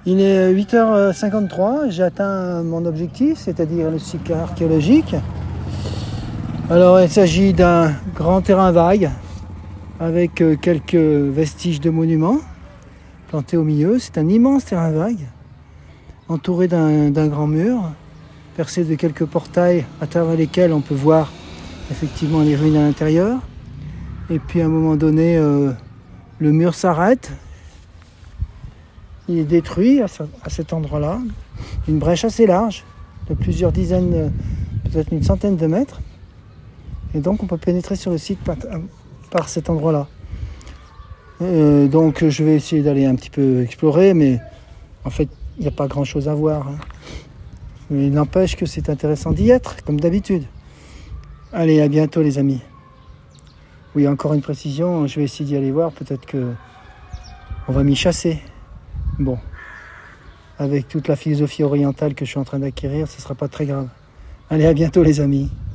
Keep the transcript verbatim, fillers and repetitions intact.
Il est huit heures cinquante-trois, j'ai atteint mon objectif, c'est-à-dire le site archéologique. Alors il s'agit d'un grand terrain vague avec quelques vestiges de monuments plantés au milieu. C'est un immense terrain vague, entouré d'un, d'un grand mur, percé de quelques portails à travers lesquels on peut voir effectivement les ruines à l'intérieur. Et puis à un moment donné, euh, le mur s'arrête. Il est détruit à, ce, à cet endroit-là. Une brèche assez large, de plusieurs dizaines, peut-être une centaine de mètres. Et donc on peut pénétrer sur le site par, par cet endroit-là. Euh, donc je vais essayer d'aller un petit peu explorer, mais en fait il n'y a pas grand-chose à voir. Hein. Mais il n'empêche que c'est intéressant d'y être, comme d'habitude. Allez, à bientôt les amis. Oui, encore une précision, je vais essayer d'y aller voir, peut-être que on va m'y chasser. Bon, avec toute la philosophie orientale que je suis en train d'acquérir, ce ne sera pas très grave. Allez, à bientôt les amis.